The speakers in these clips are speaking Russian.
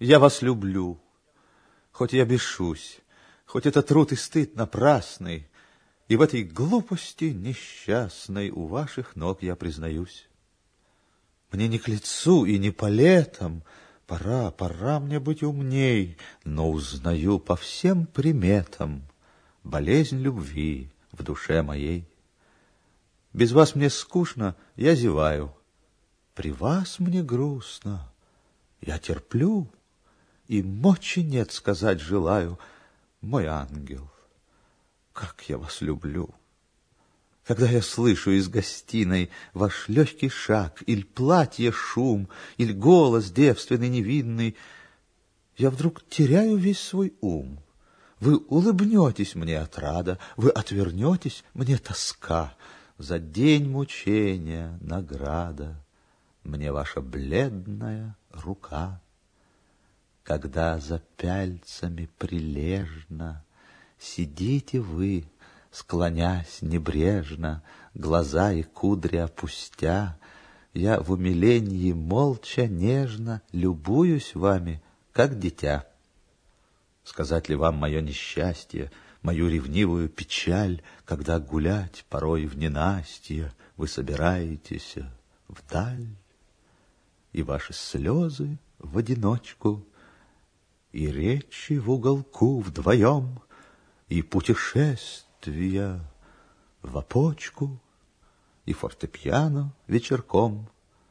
Я вас люблю, хоть я бешусь, хоть это труд и стыд напрасный, и в этой глупости несчастной у ваших ног я признаюсь. Мне не к лицу и не по летам, пора мне быть умней, но узнаю по всем приметам болезнь любви в душе моей. Без вас мне скучно, я зеваю, при вас мне грустно, я терплю, и мочи нет сказать желаю, мой ангел, как я вас люблю. Когда я слышу из гостиной ваш легкий шаг, или платье шум, или голос девственный невинный, я вдруг теряю весь свой ум. Вы улыбнетесь мне отрада, вы отвернетесь, мне тоска. За день мучения награда мне ваша бледная рука. Когда за пяльцами прилежно сидите вы, склонясь небрежно, глаза и кудри опустя, я в умилении молча нежно любуюсь вами, как дитя. Сказать ли вам мое несчастье, мою ревнивую печаль, когда гулять порой в ненастье вы собираетесь вдаль, и ваши слезы в одиночку, и речи в уголку вдвоем, и путешествия в опочку, и фортепиано вечерком.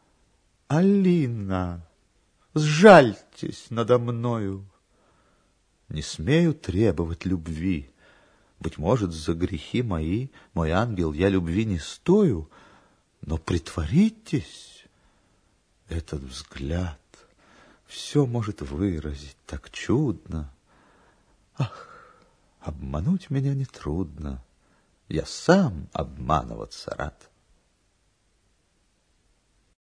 Алина, сжальтесь надо мною. Не смею требовать любви. Быть может, за грехи мои, мой ангел, я любви не стою, но притворитесь. Этот взгляд все может выразить так чудно. Ах, обмануть меня нетрудно, я сам обманываться рад.